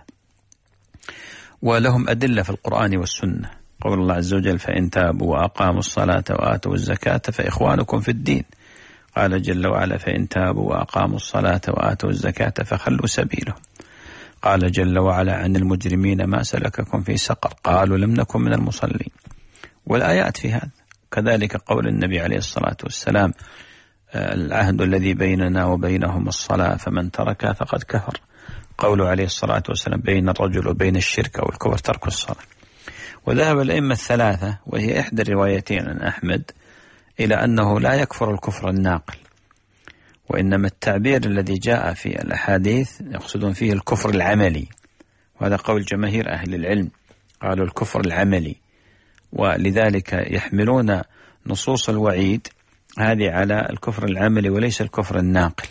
ولهم أدلة في القرآن والسنة. قول الله عز وجل فإن تابوا وأقاموا الصلاة وآتوا الزكاة فإخوانكم في الدين. قال جل وعلا فإن تابوا وأقاموا الصلاة وآتوا الزكاة فخلوا سبيلهم. قال جل وعلا عن المجرمين ما سلككم في سقر قالوا لم نكن من المصلين. والآيات في هذا. كذلك قول النبي عليه الصلاة والسلام العهد الذي بيننا وبينهم الصلاة فمن تركها فقد كفر. قوله عليه الصلاة والسلام بين الرجل وبين الشرك أو الكفر ترك الصلاة. وذهب الأئمة الثلاثة وهي إحدى الروايتين عن أحمد إلى أنه لا يكفر الكفر الناقل، وإنما التعبير الذي جاء في الأحاديث يقصدون فيه الكفر العملي، وهذا قول جماهير أهل العلم قالوا الكفر العملي، ولذلك يحملون نصوص الوعيد هذه على الكفر العملي وليس الكفر الناقل،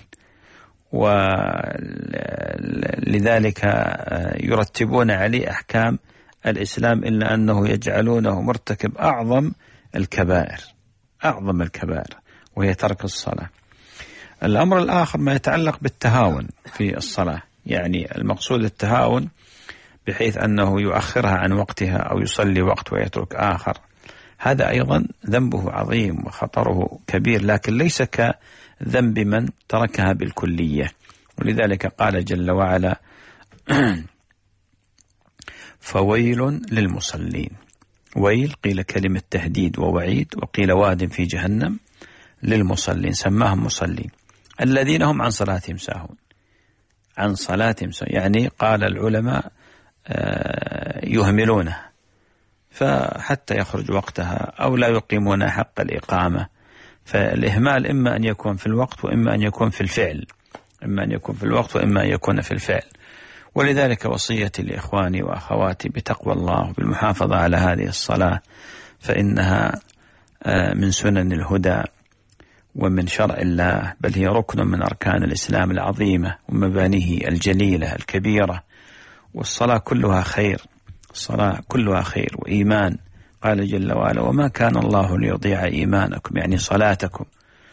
ولذلك يرتبون عليه أحكام الإسلام إلا أنه يجعلونه مرتكب أعظم الكبائر أعظم الكبائر وهي ترك الصلاة. الأمر الآخر ما يتعلق بالتهاون في الصلاة، يعني المقصود التهاون بحيث أنه يؤخرها عن وقتها أو يصلي وقت ويترك آخر، هذا أيضا ذنبه عظيم وخطره كبير، لكن ليس كذنب من تركها بالكلية. ولذلك قال جل وعلا فويل للمصلين. ويل قيل كلمة تهديد ووعيد، وقيل واد في جهنم للمصلين، سماهم مصلين الذين هم عن صلاتهم ساهون. عن صلاتهم ساهون يعني قال العلماء يهملونها فحتى يخرج وقتها أو لا يقيمون حق الإقامة. فالإهمال إما أن يكون في الوقت وإما أن يكون في الفعل، إما أن يكون في الوقت وإما أن يكون في الفعل. ولذلك وصيتي لإخواني وأخواتي بتقوى الله وبالمحافظة على هذه الصلاة، فإنها من سنن الهدى ومن شرع الله، بل هي ركن من أركان الإسلام العظيمة ومبانيه الجليلة الكبيرة. والصلاة كلها خير، الصلاة كلها خير وإيمان. قال جل وعلا وما كان الله ليضيع إيمانكم يعني صلاتكم.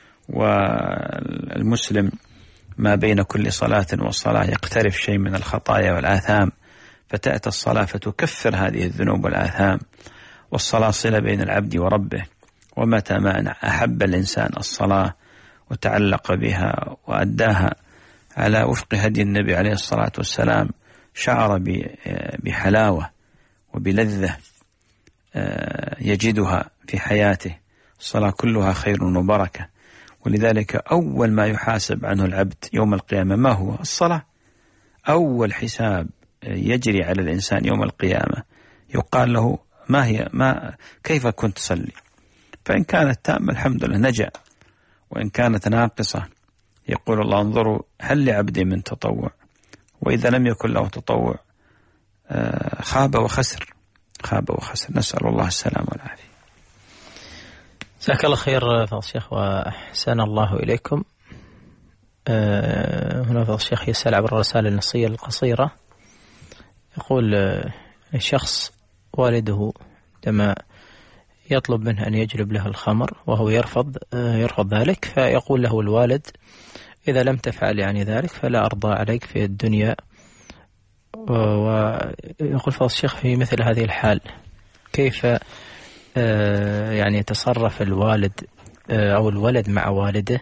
والمسلم ما بين كل صلاة والصلاة يقترف شيء من الخطايا والآثام، فتأتي الصلاة فتكفر هذه الذنوب والآثام. والصلاة صلة بين العبد وربه، ومتى ما أحب الإنسان الصلاة وتعلق بها وأداها على وفق هدي النبي عليه الصلاة والسلام شعر بحلاوة وبلذة يجدها في حياته. الصلاة كلها خير وبركة، ولذلك أول ما يحاسب عنه العبد يوم القيامة ما هو؟ الصلاة. أول حساب يجري على الإنسان يوم القيامة يقال له ما هي ما كيف كنت تصلي؟ فإن كانت تامة الحمد لله نجا، وإن كانت ناقصة يقول الله انظروا هل لعبدي من تطوع، وإذا لم يكن له تطوع خاب وخسر خاب وخسر. نسأل الله السلام والعافية. جزاك الله خير فضل الشيخ وأحسن الله إليكم. هنا فضل الشيخ يسأل عبر الرسائل النصية القصيرة، يقول الشخص والده لما يطلب منه أن يجلب له الخمر وهو يرفض يرفض ذلك، فيقول له الوالد إذا لم تفعل يعني ذلك فلا أرضى عليك في الدنيا. ويقول فضل الشيخ في مثل هذه الحال كيف يعني يتصرف الوالد أو الولد مع والده،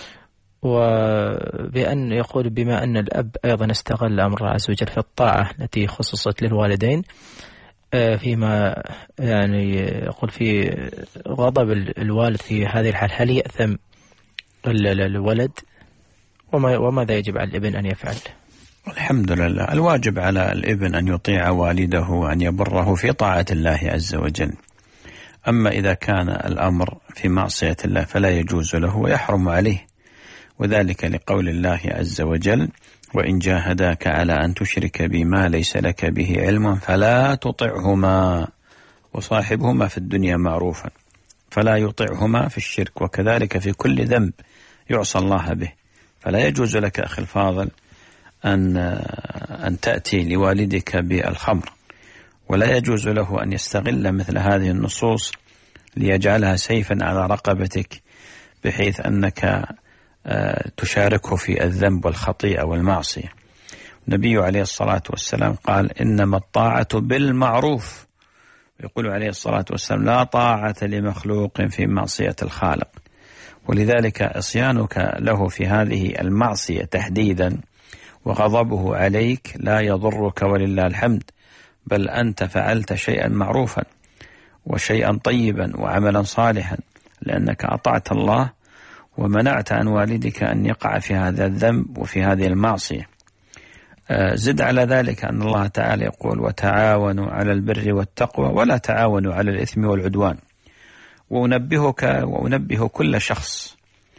وبأن يقول بما أن الأب أيضا استغل أمر الله عز وجل في الطاعة التي خصصت للوالدين فيما يعني يقول في غضب الوالد في هذه الحال، هل يأثم الولد وما وماذا يجب على الابن أن يفعل؟ الحمد لله، الواجب على الابن أن يطيع والده وأن يبره في طاعة الله عز وجل. أما إذا كان الأمر في معصية الله فلا يجوز له ويحرم عليه، وذلك لقول الله عز وجل وإن جاهداك على أن تشرك بما ليس لك به علم فلا تطعهما وصاحبهما في الدنيا معروفا. فلا يطعهما في الشرك، وكذلك في كل ذنب يعصى الله به. فلا يجوز لك أخي الفاضل أن أن تأتي لوالدك بالخمر، ولا يجوز له أن يستغل مثل هذه النصوص ليجعلها سيفا على رقبتك بحيث أنك تشاركه في الذنب والخطيئة والمعصية. النبي عليه الصلاة والسلام قال: إنما الطاعة بالمعروف. يقول عليه الصلاة والسلام: لا طاعة لمخلوق في معصية الخالق. ولذلك عصيانك له في هذه المعصية تحديدا وغضبه عليك لا يضرك ولله الحمد، بل أنت فعلت شيئا معروفا وشيئا طيبا وعملا صالحا، لأنك أطعت الله ومنعت عن والدك أن يقع في هذا الذنب وفي هذه المعصية. زد على ذلك أن الله تعالى يقول: وتعاونوا على البر والتقوى ولا تعاونوا على الإثم والعدوان. وأنبهك وأنبه كل شخص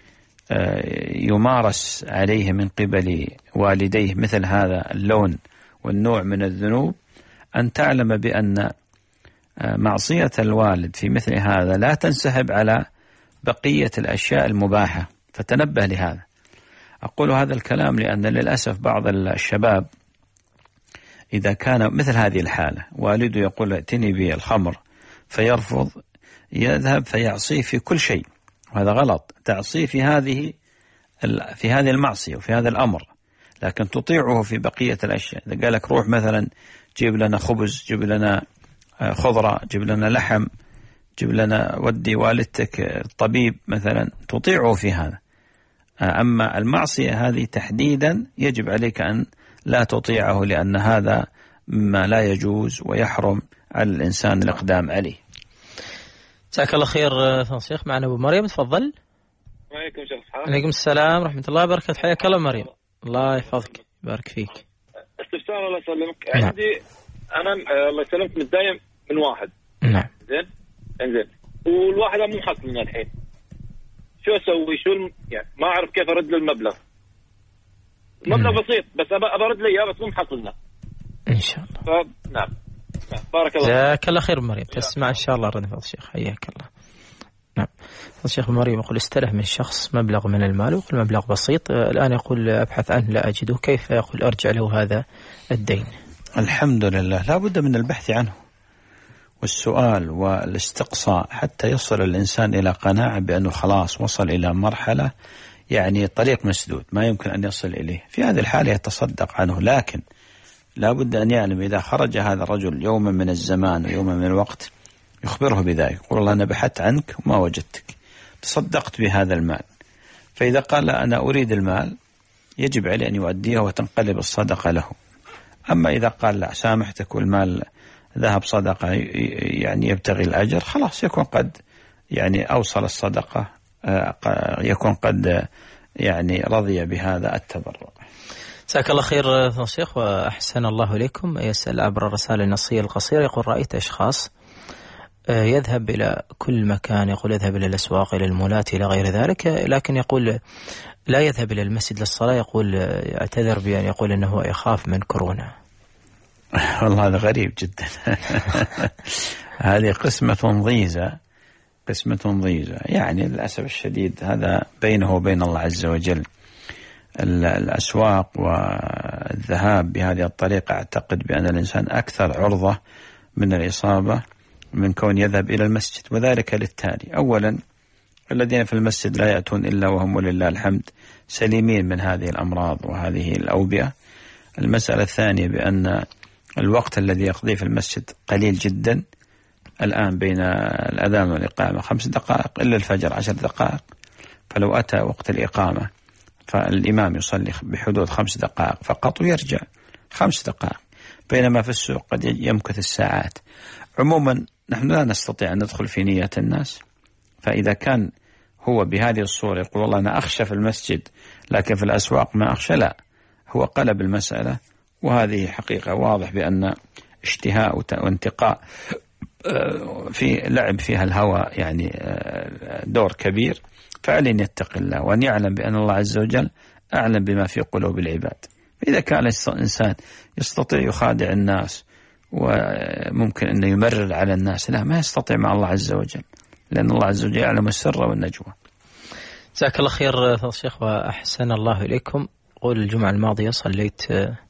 يمارس عليه من قبل والديه مثل هذا اللون والنوع من الذنوب أن تعلم بأن معصية الوالد في مثل هذا لا تنسحب على بقية الأشياء المباحة، فتنبه لهذا. أقول هذا الكلام لأن للأسف بعض الشباب إذا كان مثل هذه الحالة والده يقول: ائتني بالخمر، فيرفض، يذهب فيعصيه في كل شيء، وهذا غلط. تعصيه في هذه في هذه المعصية وفي هذا الأمر، لكن تطيعه في بقية الأشياء. إذا قال لك روح مثلا جيب لنا خبز، جيب لنا خضرة، جيب لنا لحم، جيب لنا ودي والدتك الطبيب مثلا، تطيعه في هذا. أما المعصية هذه تحديدا يجب عليك أن لا تطيعه، لأن هذا مما لا يجوز ويحرم على الإنسان الإقدام عليه. جزاك الله خير فضل الشيخ. معنا أبو مريم، تفضل. وعليكم السلام. عليكم السلام ورحمة الله وبركاته. حياك الله مريم. الله يحفظك بارك فيك. استفسار الله يسلمك. نعم. عندي أنا الله يسلمك متدايم من واحد. نعم. زين انزين والواحد مو حق من الحين، شو اسوي؟ شو الم... يعني ما اعرف كيف ارد له المبلغ. المبلغ بسيط بس ابى ارد له اياه، بس مو محصل لنا ان شاء الله. ف... نعم. نعم بارك الله. جزاك الله خير مريم، تسمع ان شاء الله رد فضل الشيخ. حياك الله. نعم. فضل الشيخ مريم يقول: استلف من شخص مبلغ من المال، ويقول المبلغ بسيط، الان يقول ابحث عنه لا اجده، كيف يقول ارجع له هذا الدين؟ الحمد لله، لا بد من البحث عنه والسؤال والاستقصاء حتى يصل الإنسان إلى قناعة بأنه خلاص وصل إلى مرحلة يعني طريق مسدود ما يمكن أن يصل إليه. في هذه الحالة يتصدق عنه، لكن لا بد أن يعلم إذا خرج هذا الرجل يوما من الزمان ويوما من الوقت يخبره بذلك، يقول: الله أنا بحثت عنك وما وجدتك، تصدقت بهذا المال. فإذا قال لا أنا أريد المال يجب عليه أن يؤديه وتنقلب الصدقة له. أما إذا قال لا سامحتك والمال ذهب صدقة يعني يبتغي الأجر، خلاص يكون قد يعني أوصل الصدقة، يكون قد يعني رضي بهذا التبرع. جزاك الله خير فضل الشيخ وأحسن الله إليكم. يسأل عبر الرسالة النصية القصيرة، يقول: رأيت أشخاص يذهب إلى كل مكان، يقول يذهب إلى الأسواق، إلى المولات، إلى غير ذلك، لكن يقول لا يذهب إلى المسجد للصلاة، يقول يعتذر بأن يقول أنه يخاف من كورونا. والله هذا غريب جدا. هذه قسمة ضيزة، قسمة ضيزة يعني للأسف الشديد. هذا بينه وبين الله عز وجل. الأسواق والذهاب بهذه الطريقة أعتقد بأن الإنسان أكثر عرضة من الإصابة من كون يذهب إلى المسجد، وذلك للتالي: أولا الذين في المسجد لا يأتون إلا وهم ولله الحمد سليمين من هذه الأمراض وهذه الأوبئة. المسألة الثانية بأن الوقت الذي يقضيه في المسجد قليل جدا. الآن بين الأذان والإقامة خمس دقائق، إلا الفجر عشر دقائق، فلو أتى وقت الإقامة فالإمام يصلي بحدود خمس دقائق فقط ويرجع خمس دقائق، بينما في السوق قد يمكث الساعات. عموما نحن لا نستطيع أن ندخل في نية الناس، فإذا كان هو بهذه الصورة يقول والله أنا أخشى في المسجد لكن في الأسواق ما أخشى، لا، هو قلب المسألة، وهذه حقيقة واضح بأن اشتهاء وانتقاء في لعب فيها الهوى يعني دور كبير. فعليه يتقي الله وأن يعلم بأن الله عز وجل أعلم بما في قلوب العباد. إذا كان الإنسان يستطيع يخادع الناس وممكن أنه يمرر على الناس، لا، ما يستطيع مع الله عز وجل، لأن الله عز وجل يعلم السر والنجوى. جزاك الله خير فضل الشيخ وأحسن الله إليكم. قول الجمعة الماضية صليت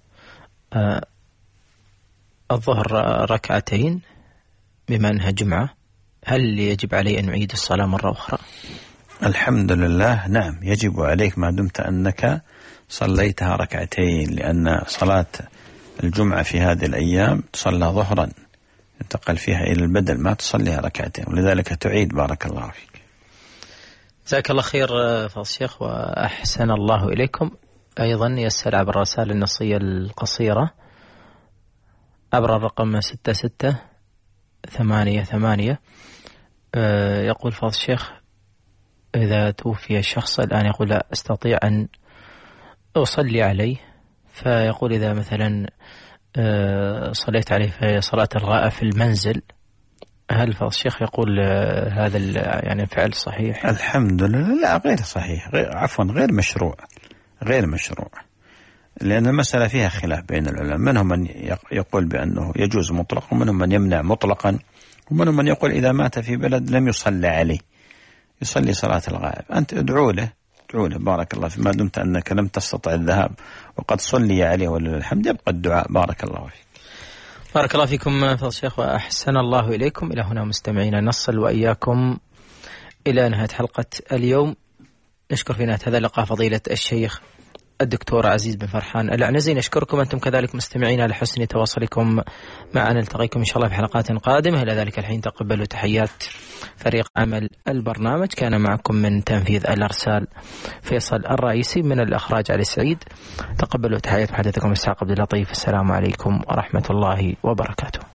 الظهر ركعتين بما أنها جمعة، هل يجب علي أن أعيد الصلاة مرة أخرى؟ الحمد لله، نعم، يجب عليك ما دمت أنك صليتها ركعتين، لأن صلاة الجمعة في هذه الأيام تصلى ظهرا ينتقل فيها إلى البدل، ما تصليها ركعتين، ولذلك تعيد. بارك الله فيك. جزاك الله خير فضل الشيخ وأحسن الله إليكم. أيضا يسأل عبر الرسائل النصية القصيرة عبر الرقم ستة ستة ثمانية ثمانية، يقول فضل الشيخ إذا توفي الشخص الآن يقول لا أستطيع أن أصلي عليه، فيقول إذا مثلا صليت عليه في صلاة الغائب في المنزل، هل فضل الشيخ يقول هذا يعني فعل صحيح؟ الحمد لله، لا، غير صحيح، غير عفوا غير مشروع، غير مشروع، لأن المسألة فيها خلاف بين العلماء، منهم من يقول بأنه يجوز مطلقا، ومنهم من يمنع مطلقا، ومنهم من يقول إذا مات في بلد لم يصلى عليه يصلي صلاة الغائب. أنت ادعو له، ادعو له بارك الله فيك، ما دمت أنك لم تستطع الذهاب وقد صلي عليه ولله الحمد، يبقى الدعاء. بارك الله فيك. بارك الله فيكم فضل الشيخ وأحسن الله إليكم. إلى هنا مستمعينا نصل وإياكم إلى نهاية حلقة اليوم. نشكر في نهاية هذا اللقاء فضيلة الشيخ الدكتور عزيز بن فرحان العنزي. نشكركم أنتم كذلك مستمعين على حسن تواصلكم معنا. نلتقيكم إن شاء الله في حلقات قادمة. إلى ذلك الحين تقبلوا تحيات فريق عمل البرنامج. كان معكم من تنفيذ الأرسال فيصل الرئيسي، من الإخراج علي سعيد. تقبلوا تحيات محدثكم إسحاق عبد اللطيف. السلام عليكم ورحمة الله وبركاته.